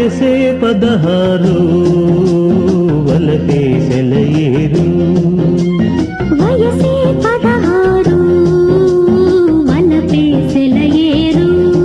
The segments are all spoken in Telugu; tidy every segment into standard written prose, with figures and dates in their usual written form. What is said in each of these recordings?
వయసే 16 వలపే సెలయేరు వయసే 16 వలపే సెలయేరు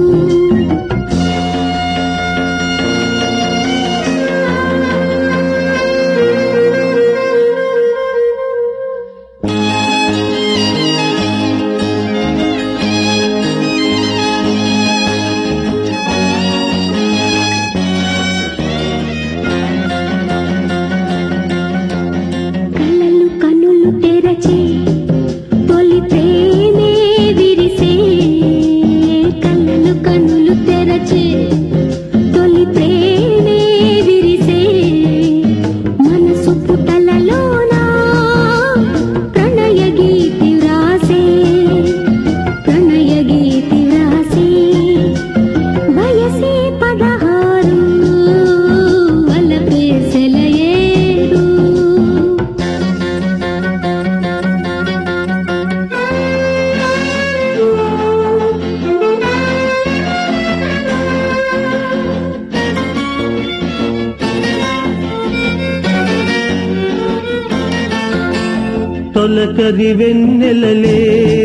తెరచి తొలి ప్రేమే విరిసే కళ్ళు కన్నులు తెరచి తొలి ప్రేమే విరిసే మనసు పుటలలోన ప్రణయ గీతి వ్రాసే వయసే 16 వలపే సెలయేరు తొలకరి వెన్నెలలే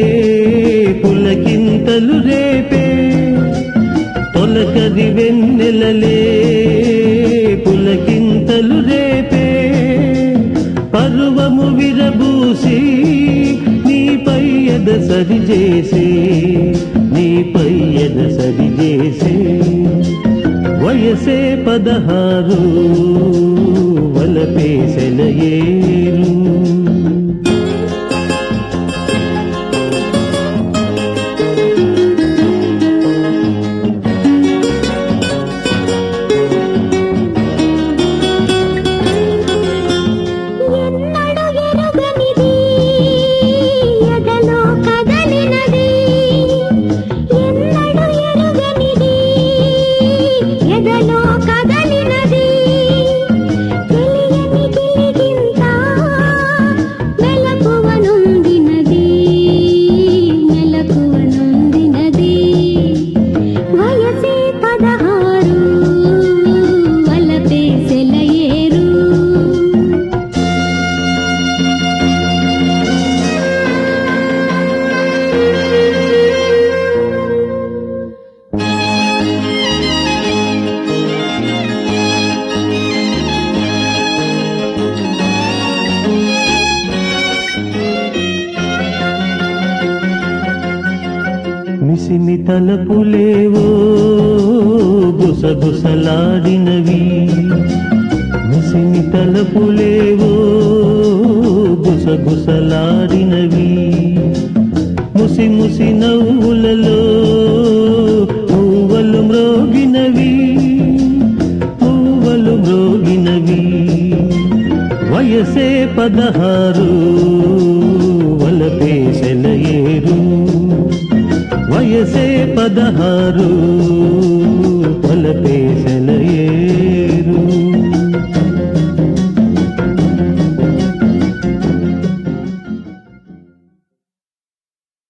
పులకింతలు రేపే తొలకరి వెన్నెలలే పులకింతలు రేపే పర్వము విరబూసి నీపై ఎద సరిచేసి వయసే 16 వలపే సెలయేరు మిసిమి తలపులేవో గుసగుసలాడినవి మిసిమి తలపులేవో గుసగుసలాడినవి ముసి ముసి నవ్వులలో పూవలు మ్రోగినవి వయసే 16 వలపే సెలయేరు వయసే 16